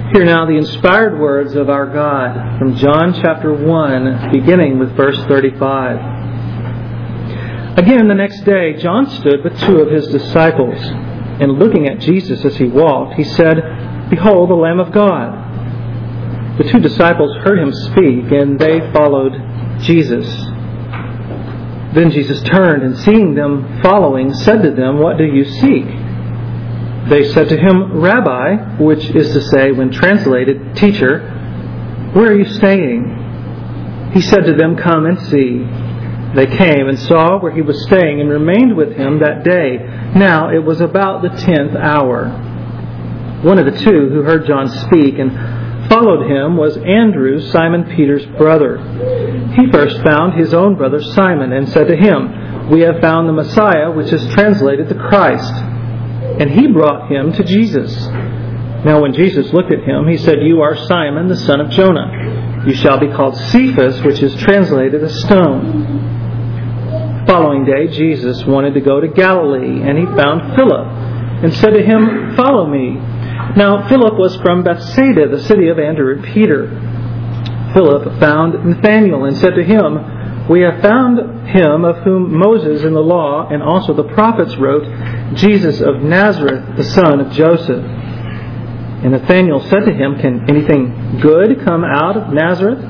Hear now the inspired words of our God from John chapter 1, beginning with verse 35. Again, the next day, John stood with two of his disciples, and looking at Jesus as he walked, he said, "Behold, the Lamb of God." The two disciples heard him speak, and they followed Jesus. Then Jesus turned, and seeing them following, said to them, "What do you seek?" They said to him, "Rabbi," which is to say, when translated, "Teacher, where are you staying?" He said to them, "Come and see." They came and saw where he was staying and remained with him that day. Now it was about the 10th hour. One of the two who heard John speak and followed him was Andrew, Simon Peter's brother. He first found his own brother Simon and said to him, "We have found the Messiah," which is translated the Christ. And he brought him to Jesus. Now when Jesus looked at him, he said, "You are Simon, the son of Jonah. You shall be called Cephas," which is translated a stone. The following day, Jesus wanted to go to Galilee, and he found Philip and said to him, "Follow me." Now Philip was from Bethsaida, the city of Andrew and Peter. Philip found Nathanael and said to him, "We have found him of whom Moses in the law and also the prophets wrote, Jesus of Nazareth, the son of Joseph." And Nathanael said to him, "Can anything good come out of Nazareth?"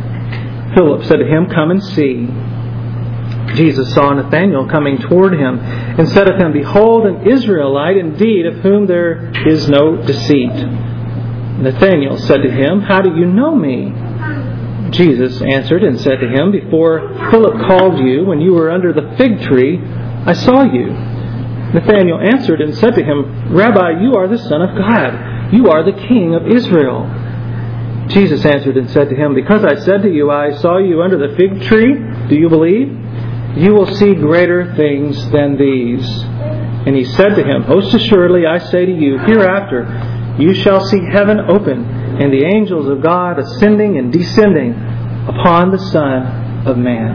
Philip said to him, "Come and see." Jesus saw Nathanael coming toward him and said of him, "Behold, an Israelite indeed, of whom there is no deceit." Nathanael said to him, "How do you know me?" Jesus answered and said to him, "Before Philip called you, when you were under the fig tree, I saw you." Nathanael answered and said to him, "Rabbi, you are the Son of God. You are the King of Israel." Jesus answered and said to him, "Because I said to you, I saw you under the fig tree, do you believe? You will see greater things than these." And he said to him, "Most assuredly I say to you, hereafter you shall see heaven open, and the angels of God ascending and descending upon the Son of Man."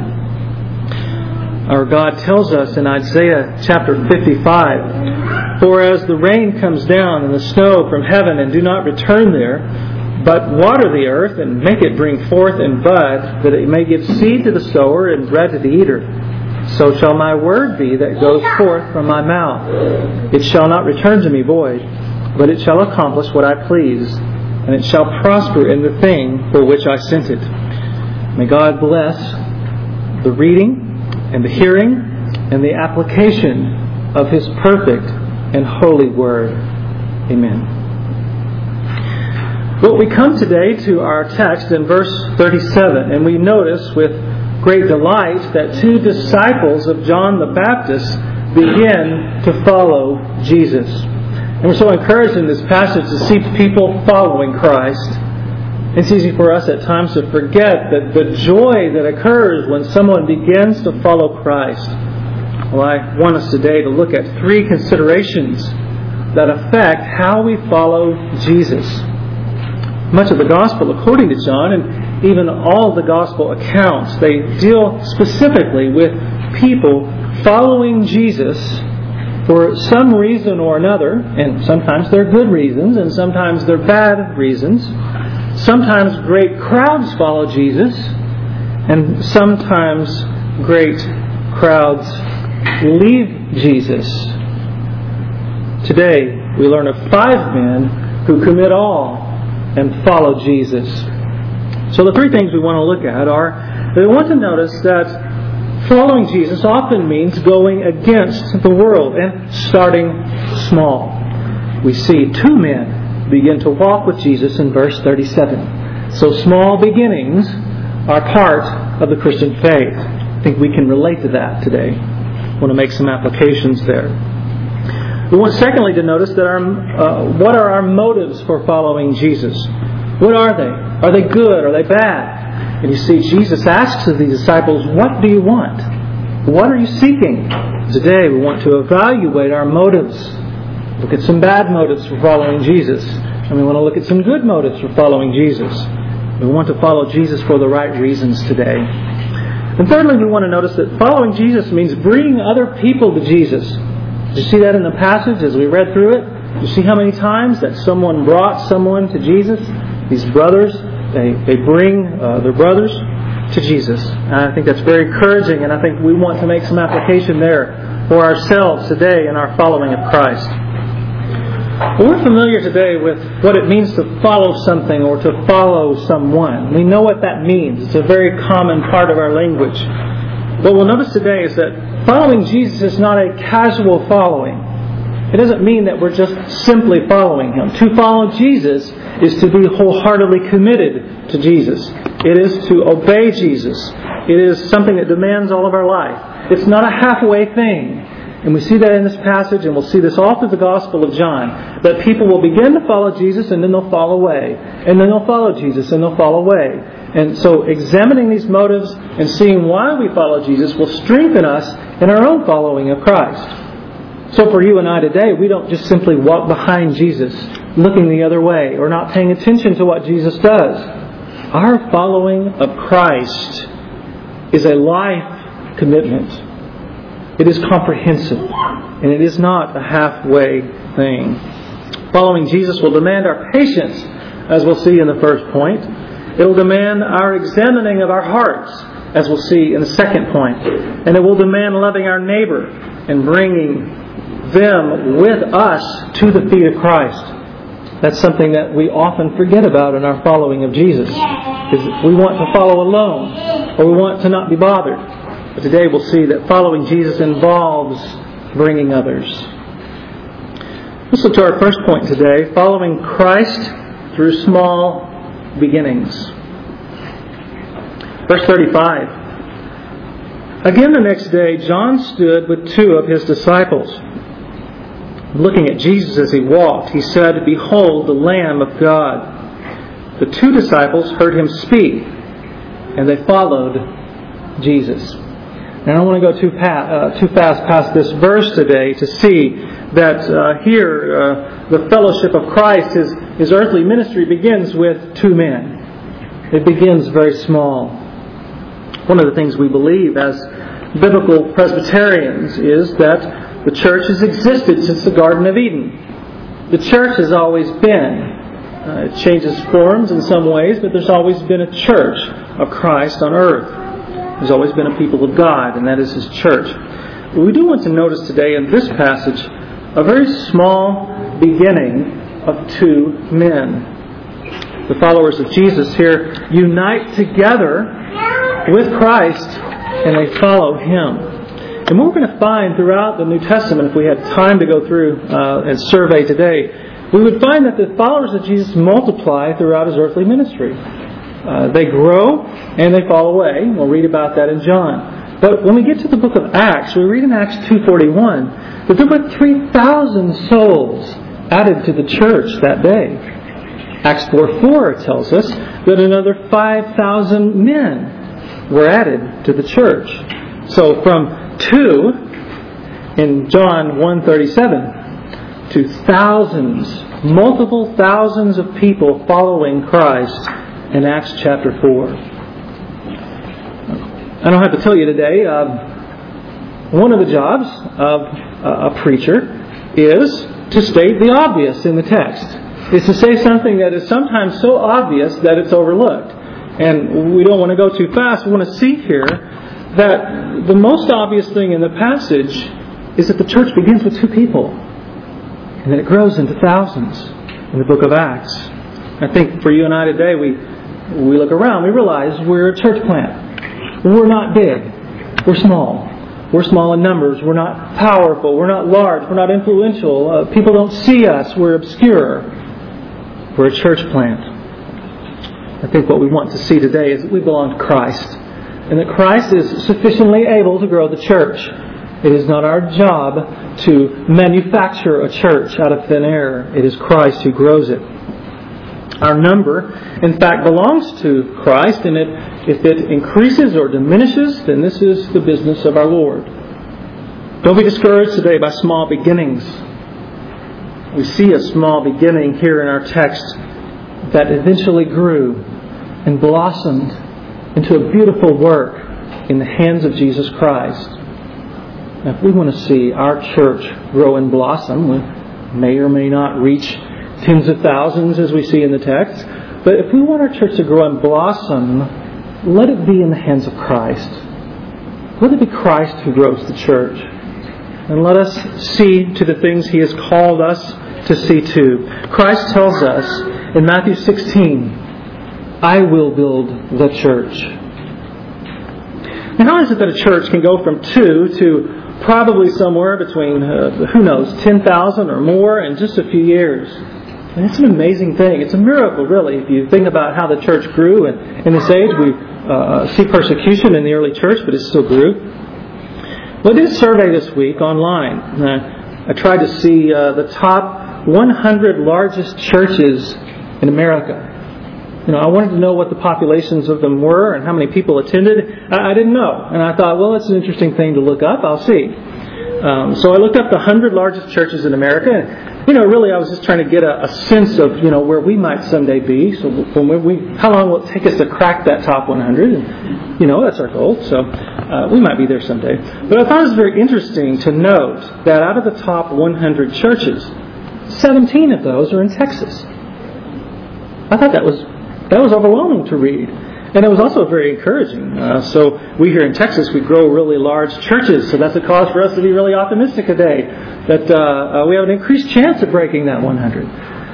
Our God tells us in Isaiah chapter 55, "For as the rain comes down and the snow from heaven and do not return there, but water the earth and make it bring forth and bud, that it may give seed to the sower and bread to the eater, so shall my word be that goes forth from my mouth. It shall not return to me void, but it shall accomplish what I please, and it shall prosper in the thing for which I sent it." May God bless the reading and the hearing and the application of His perfect and holy Word. Amen. Well, we come today to our text in verse 37, and we notice with great delight that two disciples of John the Baptist begin to follow Jesus. And we're so encouraged in this passage to see people following Christ. It's easy for us at times to forget that the joy that occurs when someone begins to follow Christ. Well, I want us today to look at three considerations that affect how we follow Jesus. Much of the Gospel according to John, and even all the Gospel accounts, they deal specifically with people following Jesus for some reason or another, and sometimes they're good reasons, and sometimes they're bad reasons. Sometimes great crowds follow Jesus, and sometimes great crowds leave Jesus. Today, we learn of 5 men who commit all and follow Jesus. So the 3 things we want to look at are, we want to notice that following Jesus often means going against the world and starting small. We see 2 men begin to walk with Jesus in verse 37. So small beginnings are part of the Christian faith. I think we can relate to that today. I want to make some applications there. We want secondly to notice that what are our motives for following Jesus? What are they? Are they good? Are they bad? And you see, Jesus asks of the disciples, "What do you want? What are you seeking?" Today we want to evaluate our motives. Look at some bad motives for following Jesus. And we want to look at some good motives for following Jesus. We want to follow Jesus for the right reasons today. And thirdly, we want to notice that following Jesus means bringing other people to Jesus. Did you see that in the passage as we read through it? You see how many times that someone brought someone to Jesus? These brothers, they bring their brothers to Jesus. And I think that's very encouraging, and I think we want to make some application there for ourselves today in our following of Christ. Well, we're familiar today with what it means to follow something or to follow someone. We know what that means. It's a very common part of our language. What we'll notice today is that following Jesus is not a casual following. It doesn't mean that we're just simply following Him. To follow Jesus is to be wholeheartedly committed to Jesus. It is to obey Jesus. It is something that demands all of our life. It's not a halfway thing. And we see that in this passage, and we'll see this all through the Gospel of John, that people will begin to follow Jesus and then they'll fall away. And then they'll follow Jesus and they'll fall away. And so examining these motives and seeing why we follow Jesus will strengthen us in our own following of Christ. So for you and I today, we don't just simply walk behind Jesus, looking the other way, or not paying attention to what Jesus does. Our following of Christ is a life commitment. It is comprehensive, and it is not a halfway thing. Following Jesus will demand our patience, as we'll see in the first point. It will demand our examining of our hearts, as we'll see in the second point. And it will demand loving our neighbor and bringing them with us to the feet of Christ. That's something that we often forget about in our following of Jesus. Is we want to follow alone, or we want to not be bothered. But today we'll see that following Jesus involves bringing others. Let's look to our first point today, following Christ through small beginnings. Verse 35. Again the next day, John stood with two of his disciples. Looking at Jesus as he walked, he said, "Behold, the Lamb of God." The two disciples heard him speak, and they followed Jesus. And I don't want to go too fast past this verse today to see that here the fellowship of Christ, his earthly ministry begins with two men. It begins very small. One of the things we believe as biblical Presbyterians is that the church has existed since the Garden of Eden. The church has always been. It changes forms in some ways, but there's always been a church of Christ on earth. There's always been a people of God, and that is His church. But we do want to notice today in this passage a very small beginning of two men. The followers of Jesus here unite together with Christ, and they follow Him. And what we're going to find throughout the New Testament, if we had time to go through and survey today, we would find that the followers of Jesus multiply throughout His earthly ministry. They grow and they fall away. We'll read about that in John. But when we get to the book of Acts, we read in Acts 2:41 that there were 3,000 souls added to the church that day. Acts 4:4 tells us that another 5,000 men were added to the church. So from 2 in John 1:37 to thousands, multiple thousands of people following Christ in Acts chapter 4. I don't have to tell you today, one of the jobs of a preacher is to state the obvious in the text. It's to say something that is sometimes so obvious that it's overlooked. And we don't want to go too fast. We want to see here that the most obvious thing in the passage is that the church begins with two people. And then it grows into thousands in the book of Acts. I think for you and I today, we look around, we realize we're a church plant. We're not big. We're small. We're small in numbers. We're not powerful. We're not large. We're not influential. People don't see us. We're obscure. We're a church plant. I think what we want to see today is that we belong to Christ. And that Christ is sufficiently able to grow the church. It is not our job to manufacture a church out of thin air. It is Christ who grows it. Our number, in fact, belongs to Christ, and if it increases or diminishes, then this is the business of our Lord. Don't be discouraged today by small beginnings. We see a small beginning here in our text that eventually grew and blossomed into a beautiful work in the hands of Jesus Christ. Now, if we want to see our church grow and blossom, may or may not reach tens of thousands as we see in the text. But if we want our church to grow and blossom, let it be in the hands of Christ. Let it be Christ who grows the church. And let us see to the things He has called us to see to. Christ tells us in Matthew 16, I will build the church. Now, how is it that a church can go from 2 to probably somewhere between, 10,000 or more in just a few years? And it's an amazing thing. It's a miracle, really, if you think about how the church grew. And in this age, we see persecution in the early church, but it still grew. Well, I did a survey this week online. I tried to see the top 100 largest churches in America. I wanted to know what the populations of them were and how many people attended. I didn't know. And I thought, well, that's an interesting thing to look up. I'll see. So I looked up the 100 largest churches in America. And, really, I was just trying to get a sense of, where we might someday be. So how long will it take us to crack that top 100? And, that's our goal. So we might be there someday. But I thought it was very interesting to note that out of the top 100 churches, 17 of those are in Texas. I thought that was overwhelming to read. And it was also very encouraging. So we here in Texas, we grow really large churches. So that's a cause for us to be really optimistic today that we have an increased chance of breaking that 100.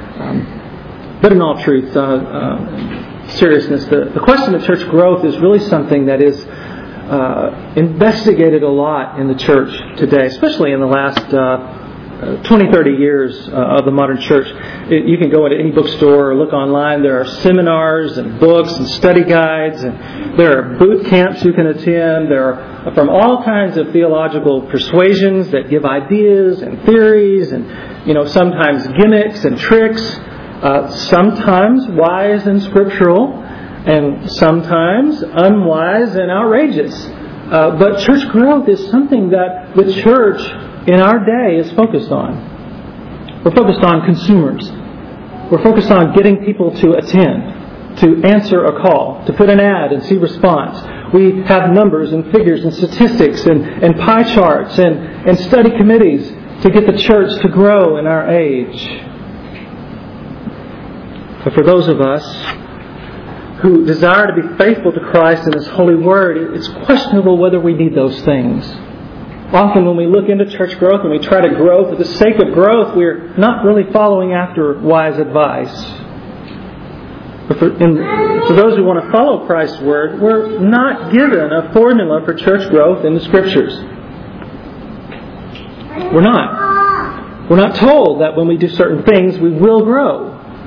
But in all truth, seriousness, the question of church growth is really something that is investigated a lot in the church today, especially in the last 20, 30 years of the modern church. You can go into any bookstore or look online. There are seminars and books and study guides, and there are boot camps you can attend. There are from all kinds of theological persuasions that give ideas and theories and, sometimes gimmicks and tricks, sometimes wise and scriptural, and sometimes unwise and outrageous. But church growth is something that the church in our day is focused on. We're focused on consumers. We're focused on getting people to attend, to answer a call, to put an ad and see response. We have numbers and figures and statistics and pie charts and study committees to get the church to grow in our age. But for those of us who desire to be faithful to Christ and His holy word, it's questionable whether we need those things. Often when we look into church growth and we try to grow for the sake of growth, we're not really following after wise advice. But for those who want to follow Christ's word, we're not given a formula for church growth in the Scriptures. We're not. We're not told that when we do certain things, we will grow.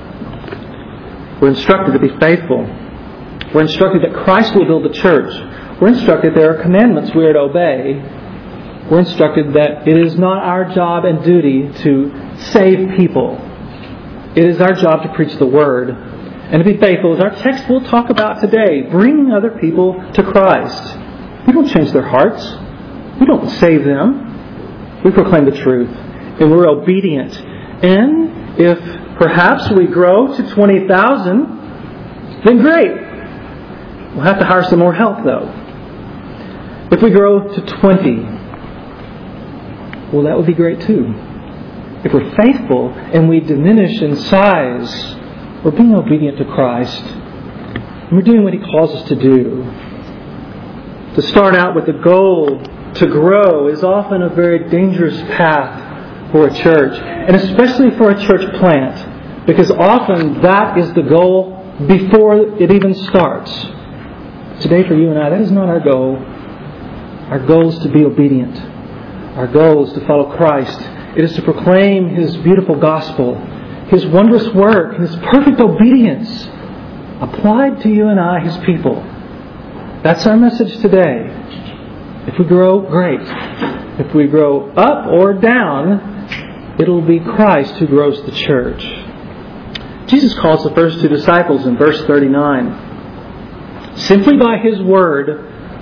We're instructed to be faithful. We're instructed that Christ will build the church. We're instructed there are commandments we are to obey. We're instructed that it is not our job and duty to save people. It is our job to preach the Word and to be faithful, as our text will talk about today, bringing other people to Christ. We don't change their hearts. We don't save them. We proclaim the truth. And we're obedient. And if perhaps we grow to 20,000, then great. We'll have to hire some more help, though. If we grow to 20, well, that would be great too. If we're faithful and we diminish in size, we're being obedient to Christ. And we're doing what He calls us to do. To start out with the goal to grow is often a very dangerous path for a church. And especially for a church plant. Because often that is the goal before it even starts. Today for you and I, that is not our goal. Our goal is to be obedient. Our goal is to follow Christ. It is to proclaim His beautiful gospel, His wondrous work, His perfect obedience applied to you and I, His people. That's our message today. If we grow, great. If we grow up or down, it'll be Christ who grows the church. Jesus calls the first two disciples in verse 39. Simply by His word,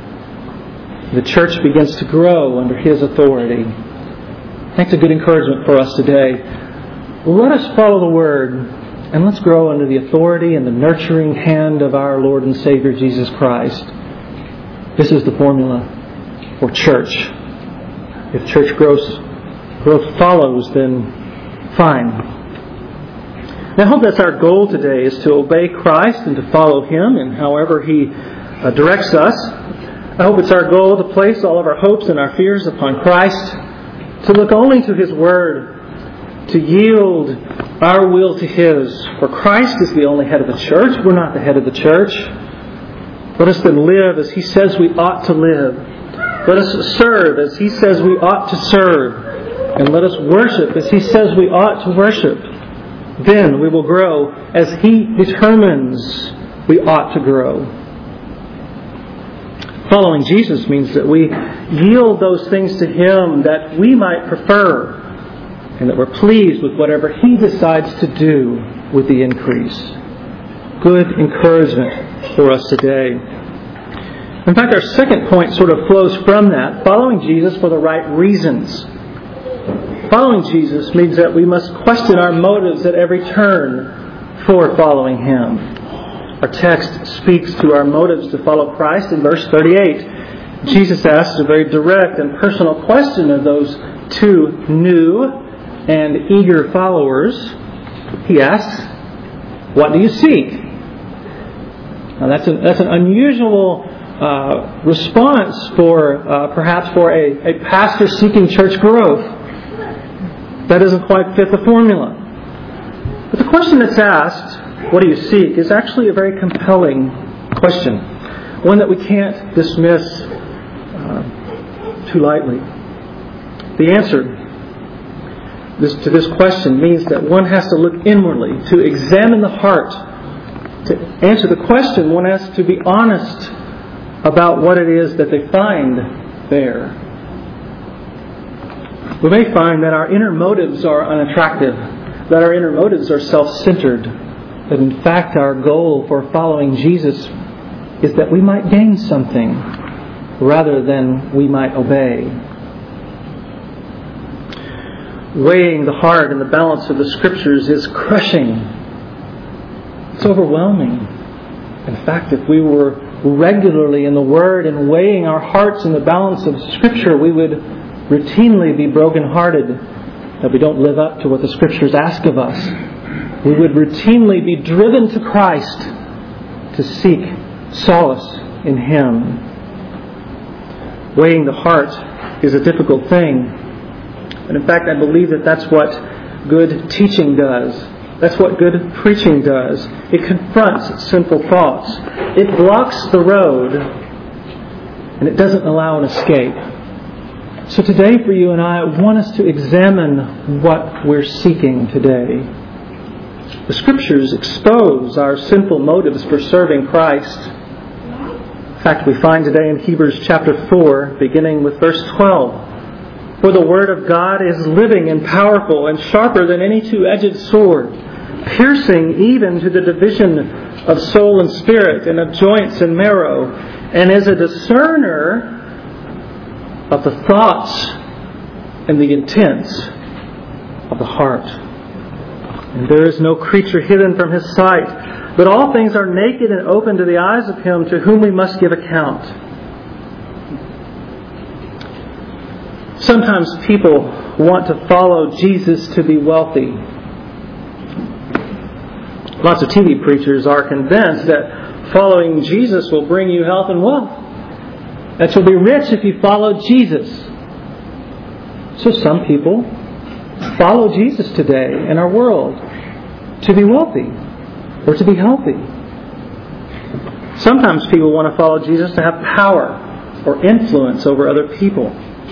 the church begins to grow under His authority. That's a good encouragement for us today. Let us follow the Word and let's grow under the authority and the nurturing hand of our Lord and Savior Jesus Christ. This is the formula for church. If church growth follows, then fine. Now, I hope that's our goal today, is to obey Christ and to follow Him in however He directs us. I hope it's our goal to place all of our hopes and our fears upon Christ, to look only to His Word, to yield our will to His. For Christ is the only head of the church. We're not the head of the church. Let us then live as He says we ought to live. Let us serve as He says we ought to serve. And let us worship as He says we ought to worship. Then we will grow as He determines we ought to grow. Following Jesus means that we yield those things to Him that we might prefer, and that we're pleased with whatever He decides to do with the increase. Good encouragement for us today. In fact, our second point sort of flows from that. Following Jesus for the right reasons. Following Jesus means that we must question our motives at every turn for following Him. Our text speaks to our motives to follow Christ in verse 38. Jesus asks a very direct and personal question of those two new and eager followers. He asks, "What do you seek?" Now that's an unusual response for perhaps for a pastor seeking church growth. That doesn't quite fit the formula. But the question that's asked, "What do you seek?" is actually a very compelling question. One that we can't dismiss too lightly. The answer to this question means that one has to look inwardly, to examine the heart. To answer the question, one has to be honest about what it is that they find there. We may find that our inner motives are unattractive, that our inner motives are self-centered, that in fact our goal for following Jesus is that we might gain something rather than we might obey. Weighing the heart and the balance of the Scriptures is crushing. It's overwhelming. In fact, if we were regularly in the Word and weighing our hearts in the balance of Scripture, we would routinely be brokenhearted that we don't live up to what the Scriptures ask of us. We would routinely be driven to Christ to seek solace in Him. Weighing the heart is a difficult thing. And in fact, I believe that that's what good teaching does. That's what good preaching does. It confronts sinful thoughts. It blocks the road, and it doesn't allow an escape. So today for you and I want us to examine what we're seeking today. The Scriptures expose our sinful motives for serving Christ. In fact, we find today in Hebrews chapter 4, beginning with verse 12, "For the Word of God is living and powerful and sharper than any two-edged sword, piercing even to the division of soul and spirit and of joints and marrow, and is a discerner of the thoughts and the intents of the heart. And there is no creature hidden from His sight, but all things are naked and open to the eyes of Him to whom we must give account." Sometimes people want to follow Jesus to be wealthy. Lots of TV preachers are convinced that following Jesus will bring you health and wealth, that you'll be rich if you follow Jesus. So some people follow Jesus today in our world to be wealthy or to be healthy. Sometimes people want to follow Jesus to have power or influence over other people.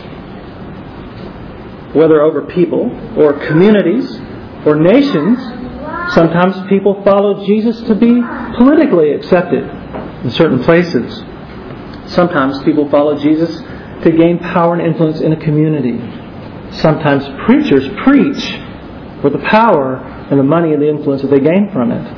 Whether over people or communities or nations, sometimes people follow Jesus to be politically accepted in certain places. Sometimes people follow Jesus to gain power and influence in a community. Sometimes preachers preach for the power and the money and the influence that they gain from it.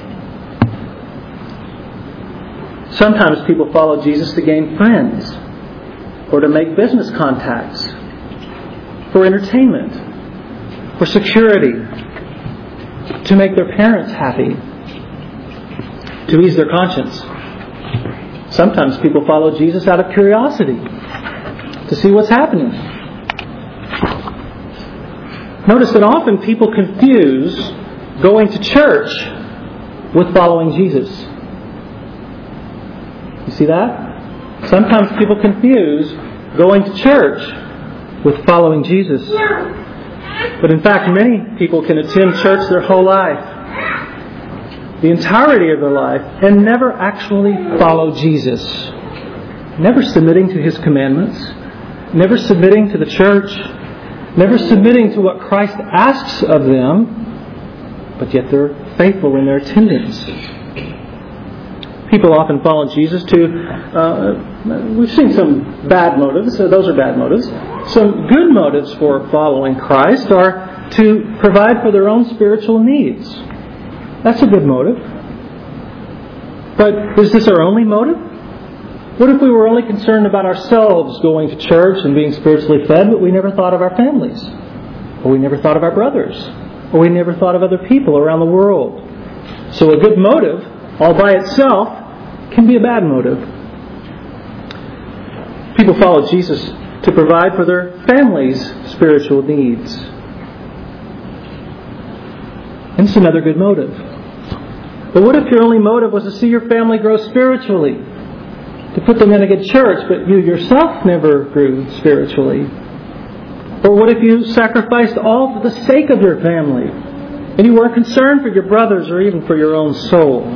Sometimes people follow Jesus to gain friends or to make business contacts, for entertainment, for security, to make their parents happy, to ease their conscience. Sometimes people follow Jesus out of curiosity, to see what's happening. Notice that often people confuse going to church with following Jesus. You see that? Sometimes people confuse going to church with following Jesus. But in fact, many people can attend church their whole life, the entirety of their life, and never actually follow Jesus. Never submitting to His commandments, never submitting to the church, never submitting to what Christ asks of them, but yet they're faithful in their attendance. People often follow Jesus we've seen some bad motives, so those are bad motives. Some good motives for following Christ are to provide for their own spiritual needs. That's a good motive. But is this our only motive? What if we were only concerned about ourselves going to church and being spiritually fed, but we never thought of our families? Or we never thought of our brothers? Or we never thought of other people around the world? So a good motive, all by itself, can be a bad motive. People follow Jesus to provide for their family's spiritual needs. And it's another good motive. But what if your only motive was to see your family grow spiritually? To put them in a good church, but you yourself never grew spiritually? Or what if you sacrificed all for the sake of your family, and you weren't concerned for your brothers or even for your own soul?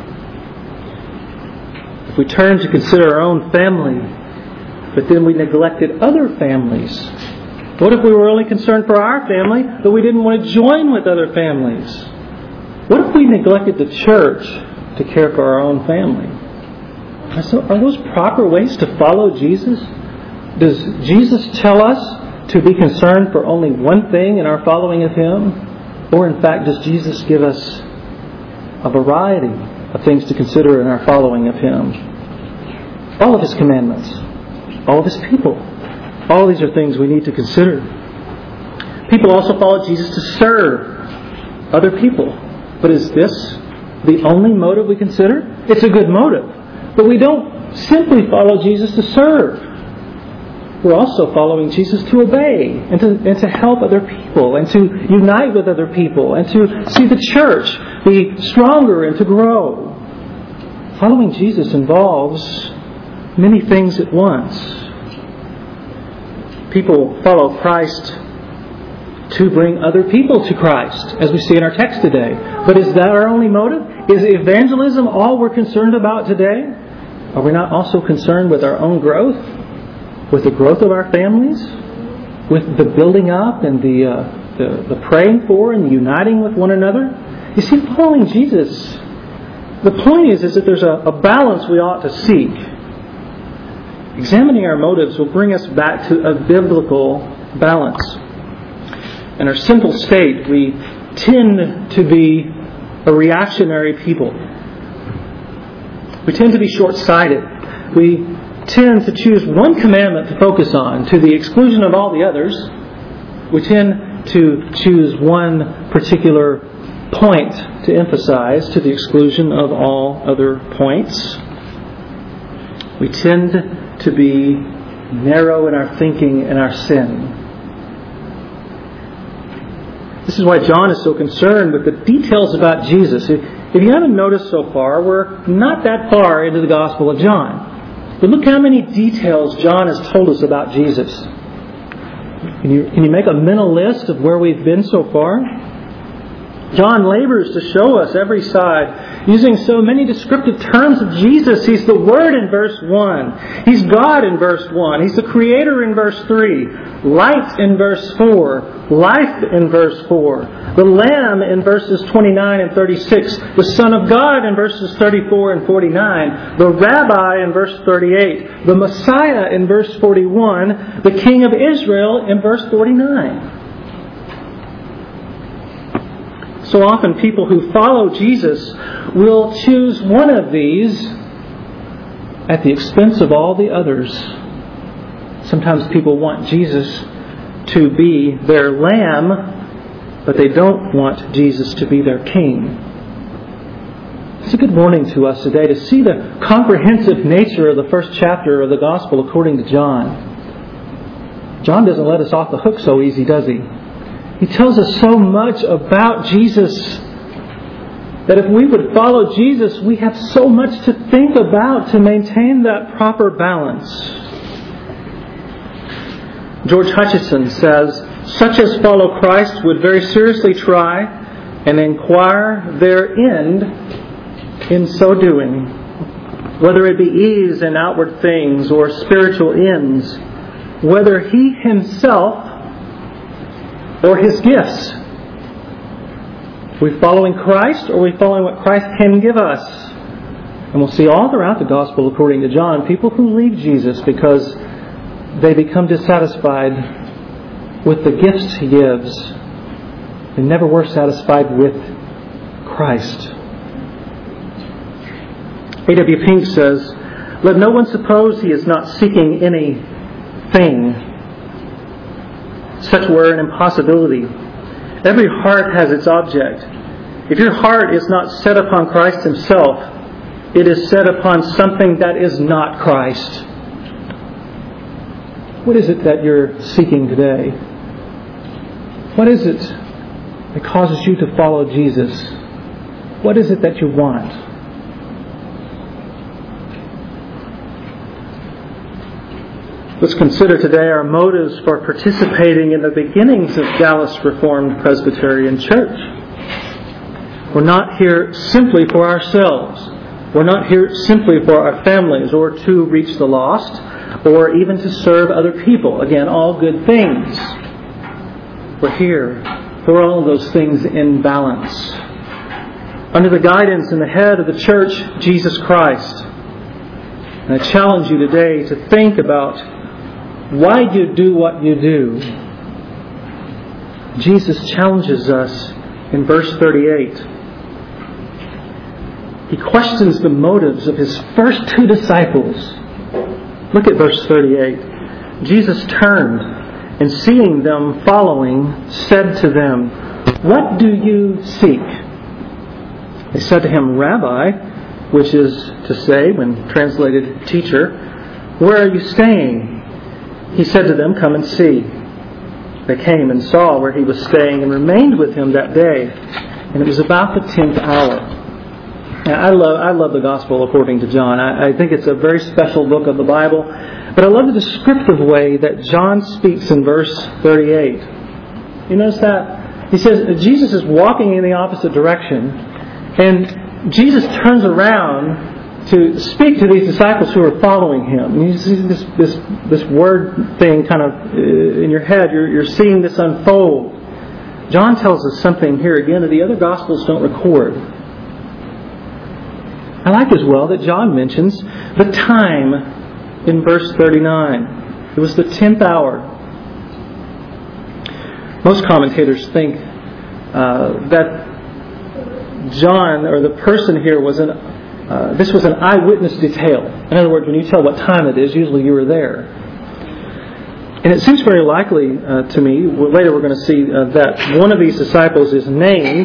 If we turn to consider our own family, but then we neglected other families, what if we were only concerned for our family, but we didn't want to join with other families? What if we neglected the church to care for our own family? So are those proper ways to follow Jesus? Does Jesus tell us to be concerned for only one thing in our following of Him? Or in fact, does Jesus give us a variety of things to consider in our following of Him? All of His commandments, all of His people. All these are things we need to consider. People also follow Jesus to serve other people. But is this the only motive we consider? It's a good motive. But we don't simply follow Jesus to serve. We're also following Jesus to obey and to help other people and to unite with other people and to see the church be stronger and to grow. Following Jesus involves many things at once. People follow Christ to bring other people to Christ, as we see in our text today. But is that our only motive? Is evangelism all we're concerned about today? Are we not also concerned with our own growth? With the growth of our families? With the building up and the praying for and the uniting with one another? You see, following Jesus, the point is that there's a balance we ought to seek. Examining our motives will bring us back to a biblical balance. In our sinful state, we tend to be a reactionary people. We tend to be short-sighted. We tend to choose one commandment to focus on to the exclusion of all the others. We tend to choose one particular point to emphasize to the exclusion of all other points. We tend to be narrow in our thinking and our sin. This is why John is so concerned with the details about Jesus. If you haven't noticed so far, we're not that far into the Gospel of John. But look how many details John has told us about Jesus. Can you make a mental list of where we've been so far? John labors to show us every side, using so many descriptive terms of Jesus. He's the Word in verse 1. He's God in verse 1. He's the Creator in verse 3. Light in verse 4. Life in verse 4. The Lamb in verses 29 and 36. The Son of God in verses 34 and 49. The Rabbi in verse 38. The Messiah in verse 41. The King of Israel in verse 49. So often people who follow Jesus will choose one of these at the expense of all the others. Sometimes people want Jesus to be their lamb, but they don't want Jesus to be their king. It's a good warning to us today to see the comprehensive nature of the first chapter of the Gospel according to John. John doesn't let us off the hook so easy, does he? He tells us so much about Jesus that if we would follow Jesus, we have so much to think about to maintain that proper balance. George Hutcheson says, such as follow Christ would very seriously try and inquire their end in so doing, whether it be ease in outward things or spiritual ends, whether he himself or his gifts. Are we following Christ, or are we following what Christ can give us? And we'll see all throughout the Gospel, according to John, people who leave Jesus because they become dissatisfied with the gifts He gives. They never were satisfied with Christ. A.W. Pink says, let no one suppose he is not seeking anything. Such were an impossibility. Every heart has its object. If your heart is not set upon Christ Himself, it is set upon something that is not Christ. What is it that you're seeking today? What is it that causes you to follow Jesus? What is it that you want? Let's consider today our motives for participating in the beginnings of Dallas Reformed Presbyterian Church. We're not here simply for ourselves. We're not here simply for our families or to reach the lost or even to serve other people. Again, all good things. We're here for all of those things in balance. Under the guidance and the head of the church, Jesus Christ. And I challenge you today to think about why you do what you do. Jesus challenges us in verse 38. He questions the motives of His first two disciples. Look at verse 38. Jesus turned and seeing them following, said to them, what do you seek? They said to Him, Rabbi, which is to say, when translated teacher, where are you staying? He said to them, come and see. They came and saw where He was staying and remained with Him that day. And it was about the 10th hour. Now, I love the Gospel according to John. I think it's a very special book of the Bible. But I love the descriptive way that John speaks in verse 38. You notice that? He says Jesus is walking in the opposite direction. And Jesus turns around to speak to these disciples who are following Him. And you see this word thing kind of in your head. You're seeing this unfold. John tells us something here again that the other Gospels don't record. I like as well that John mentions the time in verse 39. It was the 10th hour. Most commentators think that John, or the person here, this was an eyewitness detail. In other words, when you tell what time it is, usually you were there. And it seems very likely to me, later we're going to see that one of these disciples is named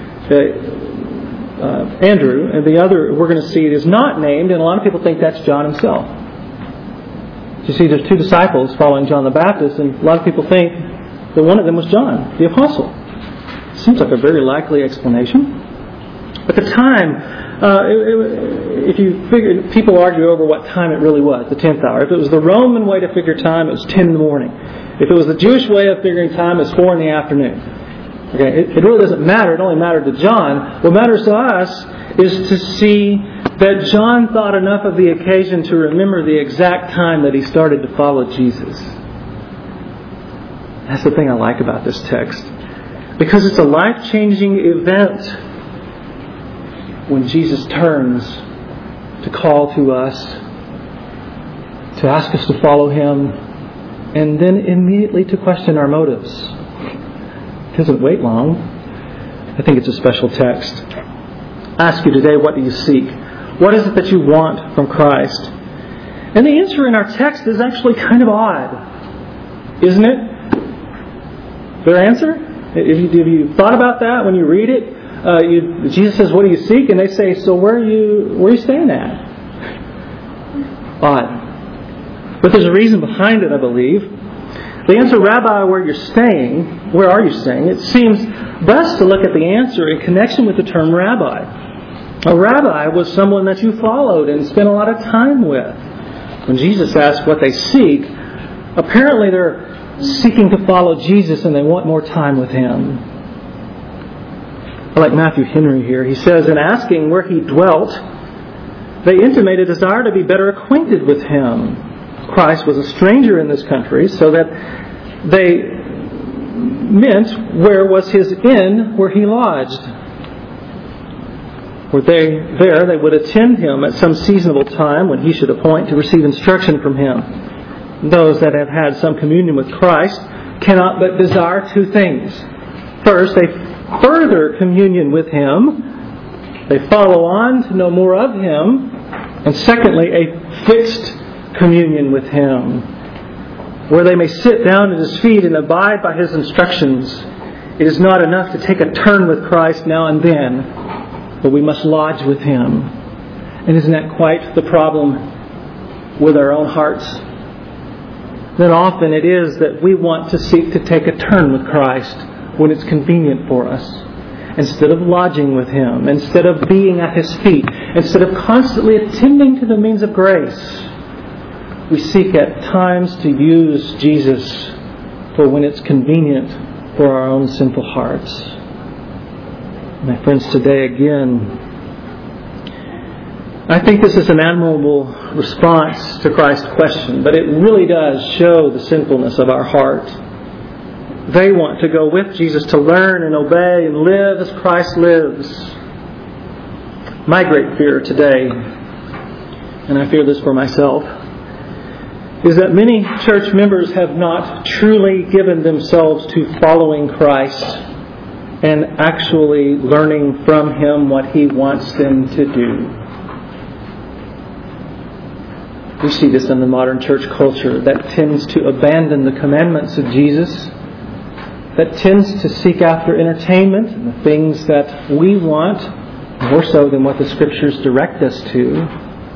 Andrew, and the other we're going to see is not named, and a lot of people think that's John himself. You see, there's two disciples following John the Baptist, and a lot of people think that one of them was John, the apostle. Seems like a very likely explanation. At the time, if you figure, people argue over what time it really was, the 10th hour. If it was the Roman way to figure time, it was 10 in the morning. If it was the Jewish way of figuring time, it's 4 in the afternoon. Okay, it really doesn't matter. It only mattered to John. What matters to us is to see that John thought enough of the occasion to remember the exact time that he started to follow Jesus. That's the thing I like about this text. Because it's a life-changing event when Jesus turns to call to us, to ask us to follow Him, and then immediately to question our motives. It doesn't wait long. I think it's a special text. I ask you today, what do you seek? What is it that you want from Christ? And the answer in our text is actually kind of odd, isn't it? Their answer? Have you thought about that when you read it? Jesus says, what do you seek? And they say, so where are you staying at? Odd. But there's a reason behind it, I believe. The answer, Rabbi, where are you staying? It seems best to look at the answer in connection with the term rabbi. A rabbi was someone that you followed and spent a lot of time with. When Jesus asked what they seek, apparently they're seeking to follow Jesus and they want more time with Him. I like Matthew Henry here. He says, in asking where He dwelt, they intimate a desire to be better acquainted with Him. Christ was a stranger in this country, so that they meant where was His inn where He lodged. They would attend Him at some seasonable time when He should appoint to receive instruction from Him. Those that have had some communion with Christ cannot but desire two things. First, a further communion with Him. They follow on to know more of Him. And secondly, a fixed communion with Him, where they may sit down at His feet and abide by His instructions. It is not enough to take a turn with Christ now and then, but we must lodge with Him. And isn't that quite the problem with our own hearts? Then often it is that we want to seek to take a turn with Christ when it's convenient for us, instead of lodging with Him, instead of being at His feet, instead of constantly attending to the means of grace. We seek at times to use Jesus for when it's convenient for our own sinful hearts. My friends, today again, I think this is an admirable response to Christ's question, but it really does show the sinfulness of our heart. They want to go with Jesus to learn and obey and live as Christ lives. My great fear today, and I fear this for myself, is that many church members have not truly given themselves to following Christ and actually learning from Him what He wants them to do. We see this in the modern church culture that tends to abandon the commandments of Jesus, that tends to seek after entertainment and the things that we want more so than what the Scriptures direct us to.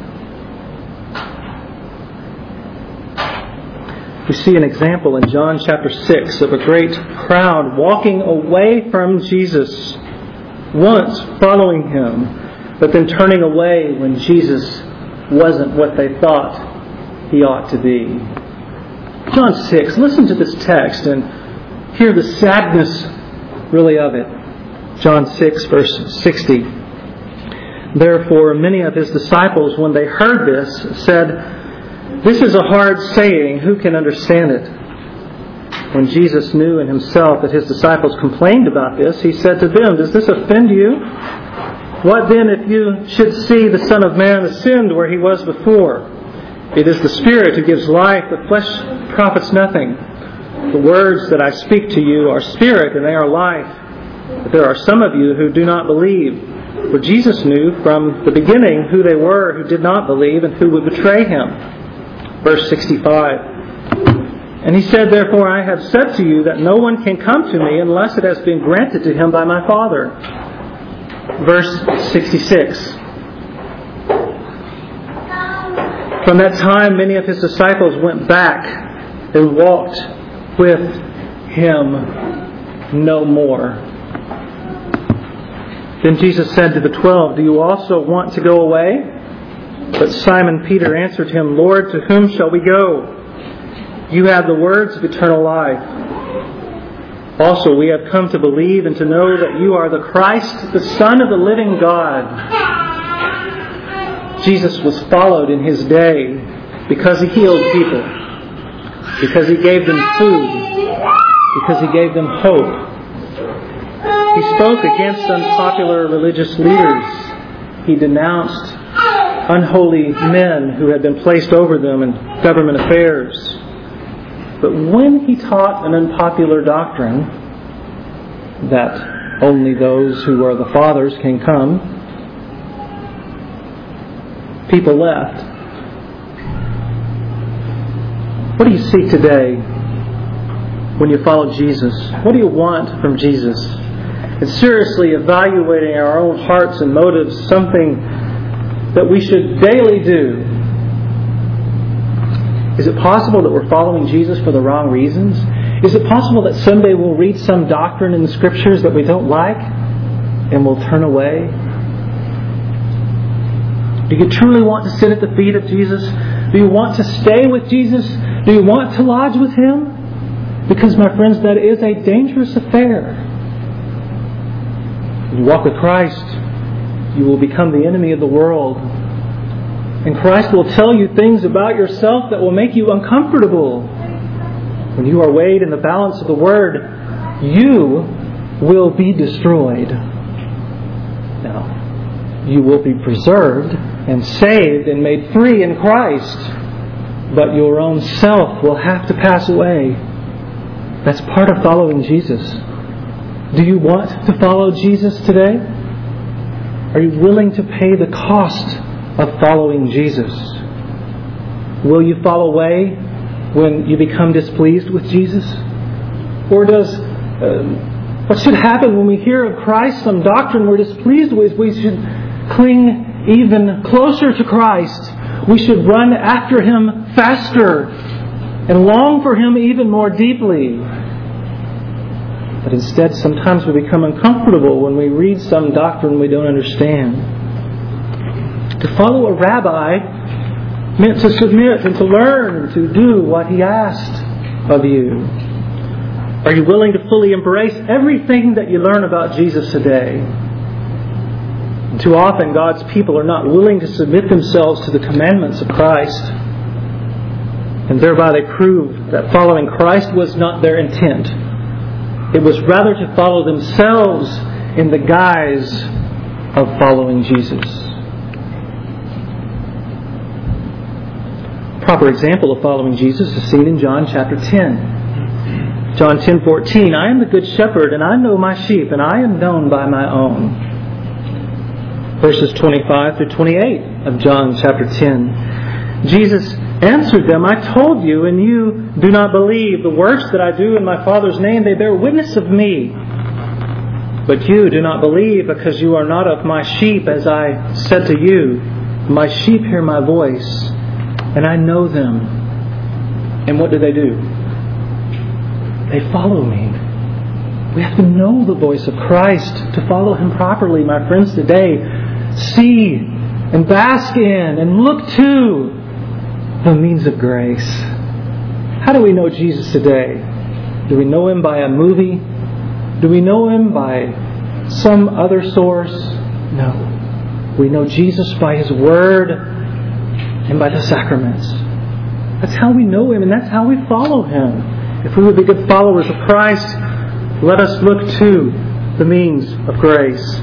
We see an example in John chapter 6 of a great crowd walking away from Jesus, once following Him, but then turning away when Jesus wasn't what they thought He ought to be. John 6, listen to this text and hear the sadness really of it. John 6 verse 60. Therefore many of His disciples, when they heard this, said, "This is a hard saying. Who can understand it?" When Jesus knew in Himself that His disciples complained about this, He said to them, "Does this offend you? What then if you should see the Son of Man ascend where He was before? It is the Spirit who gives life. The flesh profits nothing. The words that I speak to you are spirit and they are life. But there are some of you who do not believe." For Jesus knew from the beginning who they were who did not believe and who would betray Him. Verse 65. And He said, "Therefore I have said to you that no one can come to me unless it has been granted to him by my Father." Verse 66. From that time many of His disciples went back and walked with Him no more. Then Jesus said to the 12, "Do you also want to go away?" But Simon Peter answered Him, "Lord, to whom shall we go? You have the words of eternal life. Also, we have come to believe and to know that You are the Christ, the Son of the living God." Jesus was followed in His day because He healed people, because He gave them food, because He gave them hope. He spoke against unpopular religious leaders. He denounced unholy men who had been placed over them in government affairs. But when He taught an unpopular doctrine that only those who are the Father's can come, people left. What do you seek today when you follow Jesus? What do you want from Jesus? And seriously evaluating our own hearts and motives, something that we should daily do. Is it possible that we're following Jesus for the wrong reasons? Is it possible that someday we'll read some doctrine in the Scriptures that we don't like and we'll turn away? Do you truly want to sit at the feet of Jesus? Do you want to stay with Jesus? Do you want to lodge with Him? Because, my friends, that is a dangerous affair. When you walk with Christ, you will become the enemy of the world. And Christ will tell you things about yourself that will make you uncomfortable. When you are weighed in the balance of the Word, you will be destroyed. Now, you will be preserved and saved and made free in Christ, but your own self will have to pass away. That's part of following Jesus. Do you want to follow Jesus today? Are you willing to pay the cost of following Jesus? Will you fall away when you become displeased with Jesus? Or what should happen when we hear of Christ, some doctrine we're displeased with? We should cling even closer to Christ. We should run after Him faster and long for Him even more deeply. But instead, sometimes we become uncomfortable when we read some doctrine we don't understand. To follow a rabbi meant to submit and to learn and to do what he asked of you. Are you willing to fully embrace everything that you learn about Jesus today? And too often God's people are not willing to submit themselves to the commandments of Christ. And thereby they prove that following Christ was not their intent. It was rather to follow themselves in the guise of following Jesus. A proper example of following Jesus is seen in John chapter 10. John 10:14, I am the good shepherd, and I know my sheep, and I am known by my own. Verses 25 through 28 of John chapter 10. Jesus answered them, I told you, and you do not believe. The works that I do in my Father's name, they bear witness of me. But you do not believe, because you are not of my sheep, as I said to you. My sheep hear my voice, and I know them. And what do? They follow me. We have to know the voice of Christ to follow Him properly, my friends, today. See and bask in and look to the means of grace. How do we know Jesus today? Do we know Him by a movie? Do we know Him by some other source? No. We know Jesus by His Word and by the sacraments. That's how we know Him, and that's how we follow Him. If we would be good followers of Christ, let us look to the means of grace.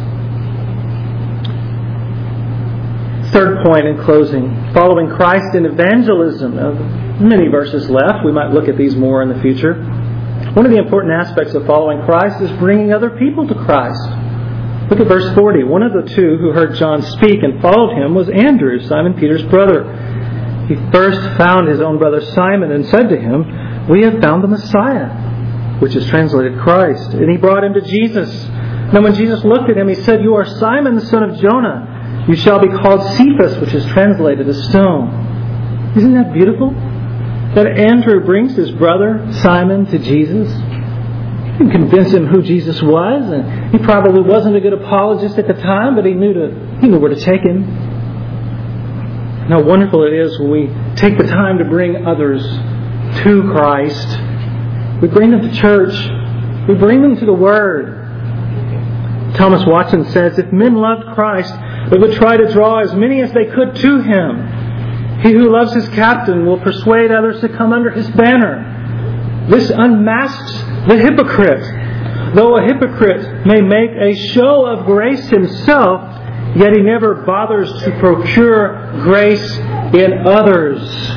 Third point in closing, following Christ in evangelism. Many verses left. We might look at these more in the future. One of the important aspects of following Christ is bringing other people to Christ. Look at verse 40. One of the two who heard John speak and followed him was Andrew, Simon Peter's brother. He first found his own brother Simon and said to him, We have found the Messiah, which is translated Christ. And he brought him to Jesus. Now when Jesus looked at him, he said, You are Simon the son of Jonah. You shall be called Cephas, which is translated a stone. Isn't that beautiful? That Andrew brings his brother Simon to Jesus. He didn't convince him who Jesus was, and he probably wasn't a good apologist at the time, but he knew where to take him. And how wonderful it is when we take the time to bring others to Christ. We bring them to church. We bring them to the Word. Thomas Watson says, if men loved Christ, they would try to draw as many as they could to Him. He who loves his captain will persuade others to come under his banner. This unmasks the hypocrite. Though a hypocrite may make a show of grace himself, yet he never bothers to procure grace in others.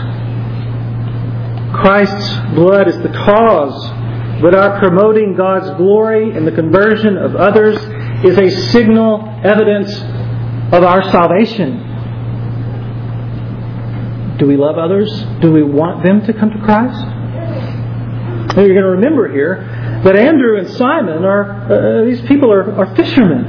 Christ's blood is the cause, but our promoting God's glory and the conversion of others is a signal evidence of our salvation. Do we love others? Do we want them to come to Christ? Now you're going to remember here that Andrew and Simon these people are fishermen.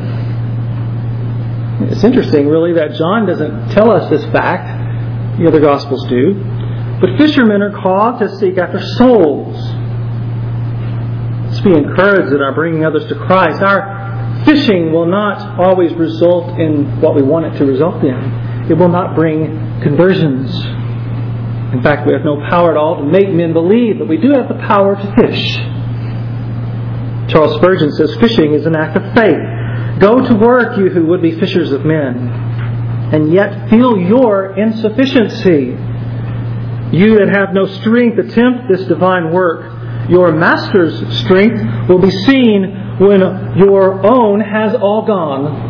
It's interesting, really, that John doesn't tell us this fact. The other Gospels do. But fishermen are called to seek after souls. Let's be encouraged in our bringing others to Christ. Our fishing will not always result in what we want it to result in. It will not bring conversions. In fact, we have no power at all to make men believe, but we do have the power to fish. Charles Spurgeon says, fishing is an act of faith. Go to work, you who would be fishers of men, and yet feel your insufficiency. You that have no strength, attempt this divine work. Your master's strength will be seen when your own has all gone.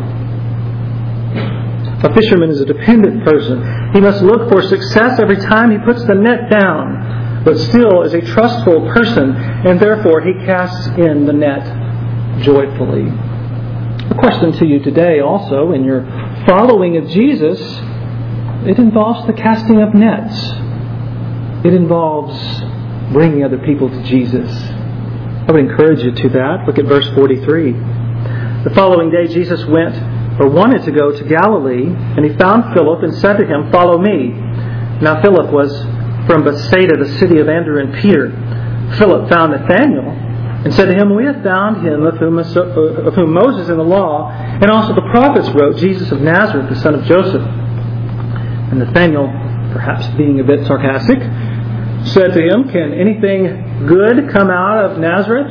A fisherman is a dependent person. He must look for success every time he puts the net down, but still is a trustful person, and therefore he casts in the net joyfully. A question to you today also, in your following of Jesus, it involves the casting of nets. It involves bringing other people to Jesus. I would encourage you to that. Look at verse 43. The following day Jesus wanted to go to Galilee, and he found Philip and said to him, "Follow me." Now Philip was from Bethsaida, the city of Andrew and Peter. Philip found Nathanael and said to him, "We have found him of whom Moses in the law and also the prophets wrote, Jesus of Nazareth, the son of Joseph." And Nathanael, perhaps being a bit sarcastic, said to him, "Can anything good come out of Nazareth?"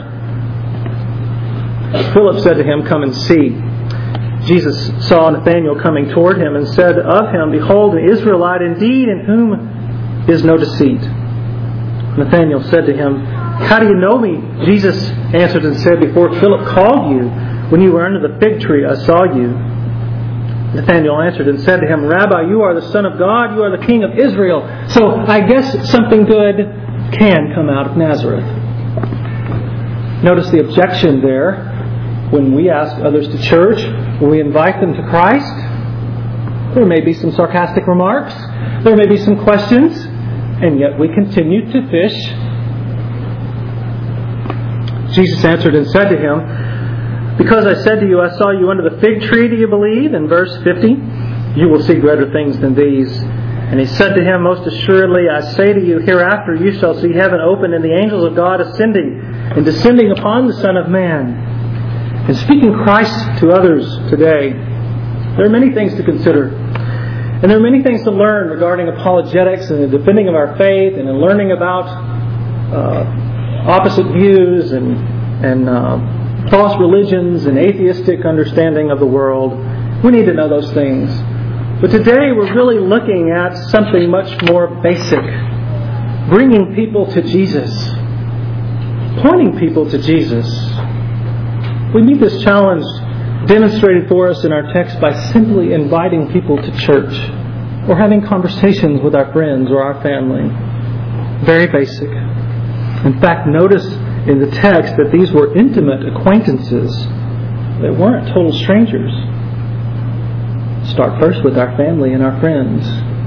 Philip said to him, "Come and see." Jesus saw Nathanael coming toward him and said of him, "Behold, an Israelite indeed, in whom is no deceit." Nathanael said to him, "How do you know me?" Jesus answered and said, "Before Philip called you, when you were under the fig tree, I saw you." Nathanael answered and said to him, "Rabbi, you are the Son of God, you are the King of Israel." So I guess something good can come out of Nazareth. Notice the objection there. When we ask others to church, when we invite them to Christ, there may be some sarcastic remarks, there may be some questions, and yet we continue to fish. Jesus answered and said to him, "Because I said to you, I saw you under the fig tree, do you believe?" In verse 50, "You will see greater things than these." And he said to him, "Most assuredly, I say to you, hereafter you shall see heaven open and the angels of God ascending and descending upon the Son of Man." In speaking Christ to others today, there are many things to consider. And there are many things to learn regarding apologetics and the defending of our faith and in learning about opposite views and false religions and atheistic understanding of the world. We need to know those things. But today we're really looking at something much more basic. Bringing people to Jesus. Pointing people to Jesus. We need this challenge demonstrated for us in our text by simply inviting people to church or having conversations with our friends or our family. Very basic. In fact, notice in the text that these were intimate acquaintances. They weren't total strangers. Start first with our family and our friends.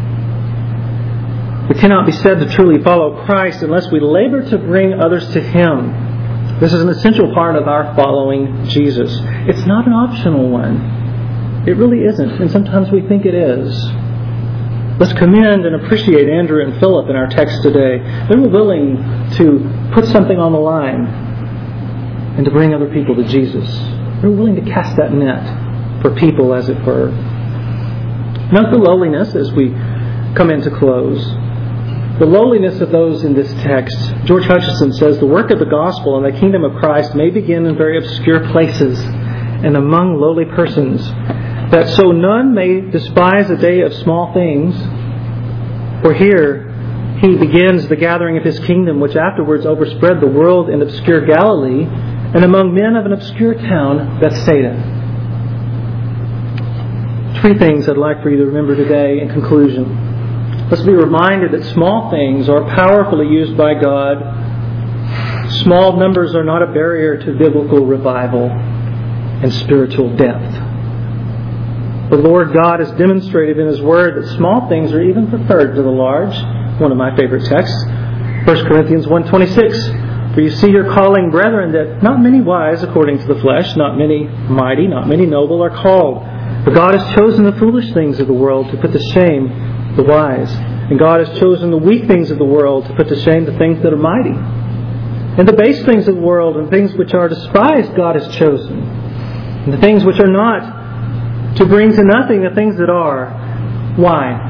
We cannot be said to truly follow Christ unless we labor to bring others to Him. This is an essential part of our following Jesus. It's not an optional one. It really isn't, and sometimes we think it is. Let's commend and appreciate Andrew and Philip in our text today. They were willing to put something on the line and to bring other people to Jesus. They were willing to cast that net for people, as it were. Note the lowliness as we come into close. The lowliness of those in this text. George Hutchison says, "The work of the gospel and the kingdom of Christ may begin in very obscure places and among lowly persons, that so none may despise a day of small things. For here He begins the gathering of His kingdom, which afterwards overspread the world in obscure Galilee and among men of an obscure town, Bethsaida." Three things I'd like for you to remember today in conclusion. Let's be reminded that small things are powerfully used by God. Small numbers are not a barrier to biblical revival and spiritual depth. The Lord God has demonstrated in His Word that small things are even preferred to the large. One of my favorite texts, 1 Corinthians 1:26. "For you see your calling, brethren, that not many wise according to the flesh, not many mighty, not many noble are called. For God has chosen the foolish things of the world to put to shame the wise. And God has chosen the weak things of the world to put to shame the things that are mighty. And the base things of the world and things which are despised God has chosen. And the things which are not, to bring to nothing the things that are. Why?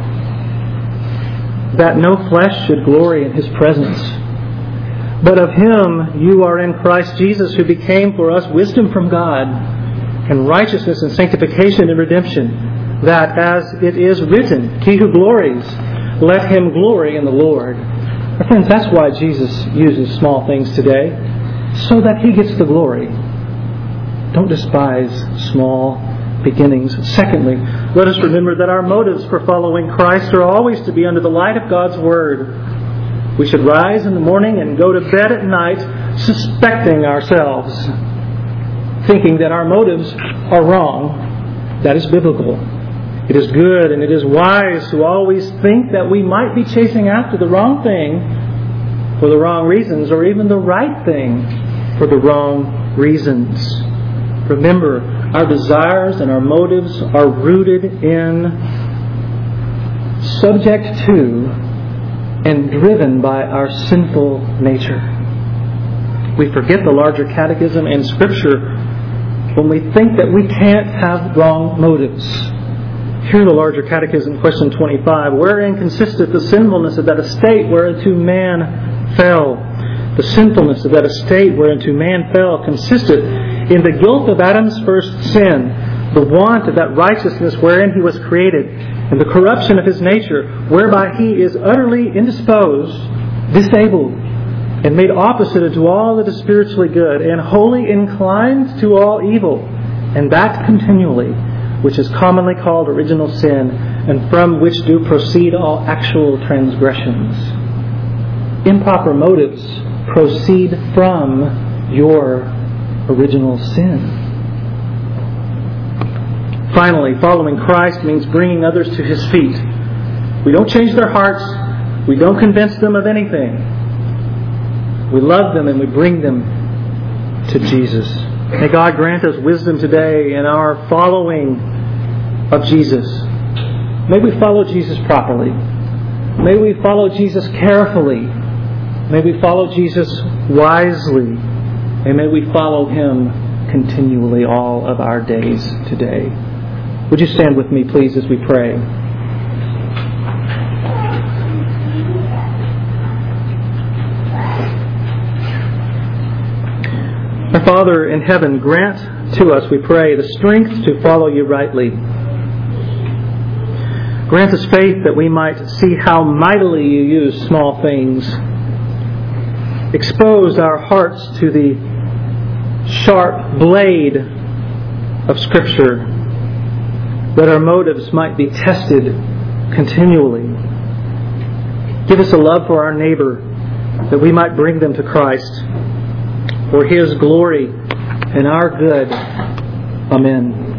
That no flesh should glory in His presence. But of Him you are in Christ Jesus, who became for us wisdom from God, and righteousness and sanctification and redemption, that as it is written, He who glories, let him glory in the Lord. My friends, that's why Jesus uses small things today, so that He gets the glory. Don't despise small beginnings. Secondly, let us remember that our motives for following Christ are always to be under the light of God's Word. We should rise in the morning and go to bed at night suspecting ourselves, thinking that our motives are wrong. That is biblical. It is good and it is wise to always think that we might be chasing after the wrong thing for the wrong reasons, or even the right thing for the wrong reasons. Remember, our desires and our motives are rooted in, subject to, and driven by our sinful nature. We forget the larger catechism and Scripture when we think that we can't have wrong motives. Hear the larger catechism, question 25. Wherein consisteth the sinfulness of that estate whereunto man fell? The sinfulness of that estate whereunto man fell consisteth in the guilt of Adam's first sin, the want of that righteousness wherein he was created, and the corruption of his nature, whereby he is utterly indisposed, disabled, and made opposite unto all that is spiritually good, and wholly inclined to all evil, and that continually, which is commonly called original sin, and from which do proceed all actual transgressions. Improper motives proceed from your original sin. Finally, following Christ means bringing others to His feet. We don't change their hearts. We don't convince them of anything. We love them and we bring them to Jesus. May God grant us wisdom today in our following of Jesus. May we follow Jesus properly. May we follow Jesus carefully. May we follow Jesus wisely. And may we follow Him continually all of our days today. Would you stand with me, please, as we pray? Our Father in heaven, grant to us, we pray, the strength to follow You rightly. Grant us faith that we might see how mightily You use small things. Expose our hearts to the sharp blade of Scripture, that our motives might be tested continually. Give us a love for our neighbor, that we might bring them to Christ for His glory and our good. Amen.